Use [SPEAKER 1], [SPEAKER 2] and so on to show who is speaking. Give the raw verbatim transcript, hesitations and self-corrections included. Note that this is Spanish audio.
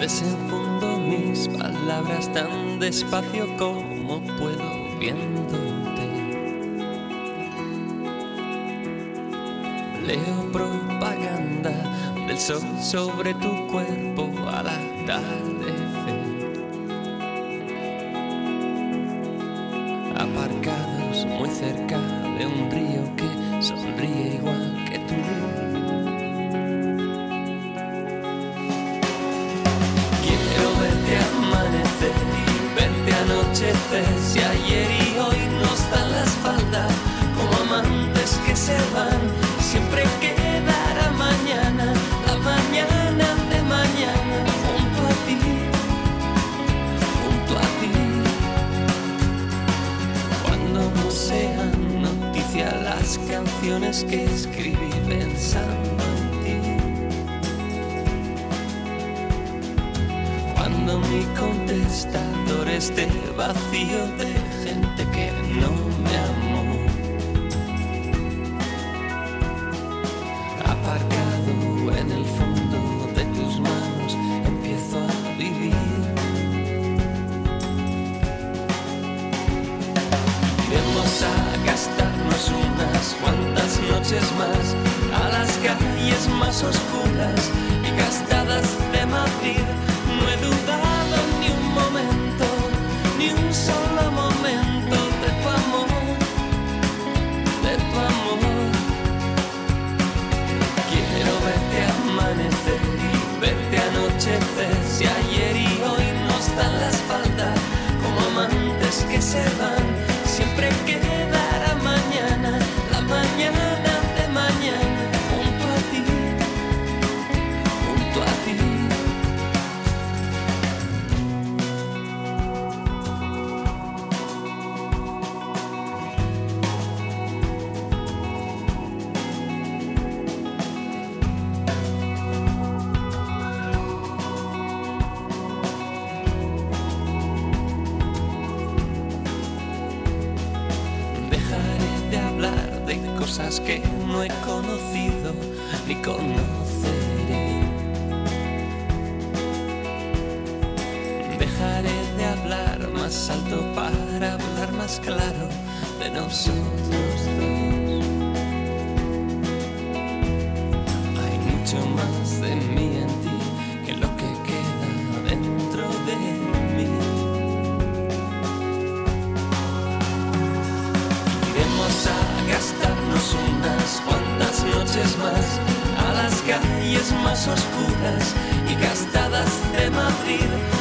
[SPEAKER 1] Desenfundo mis palabras tan despacio como puedo viéndote. Leo propaganda del sol sobre tu cuerpo al atardecer. Aparcados muy cerca de un río que sonríe igual que tú. Quiero verte amanecer y verte anochecer. Si ayer y hoy nos dan la espalda como amantes que se van, siempre quedará mañana, la mañana de mañana, junto a ti, junto a ti. Cuando no sean noticia las canciones que escribí pensando en ti. Cuando mi contestador esté vacío de gente que no me amó. Aparcado en el fondo de tus manos empiezo a vivir. Iremos a gastarnos unas cuantas noches más a las calles más oscuras y gastadas de Madrid. No he dudado ni un momento, ni un solo momento de tu amor, de tu amor. Quiero verte amanecer y verte anochecer. Si ayer y hoy nos dan la espalda como amantes que se van, siempre quedará mañana, la mañana de mañana, junto a ti, junto a ti. Dejaré de hablar de cosas que no he conocido ni conoceré. Dejaré de hablar más alto para hablar más claro de nosotros dos. Hay mucho más de mí en ti que lo que queda dentro de mí. Iremos a gastarnos unas cuantas noches más a las calles más oscuras y gastadas de Madrid.